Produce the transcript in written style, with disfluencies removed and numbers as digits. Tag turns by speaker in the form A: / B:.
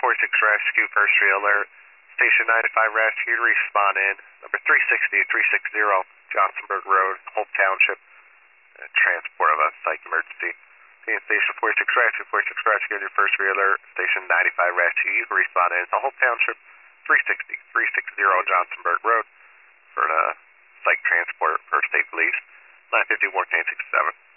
A: Rescue, first alert. Station 95 Rescue to respond in. Number 360 Johnsonburg Road, Hope Township. Transport of a psych emergency. Station 46 Rescue on your first alert. Station 95 Rescue, you can respond in to Hope Township, 360 Johnsonburg Road for the psych transport for state police. 950 Warden 67.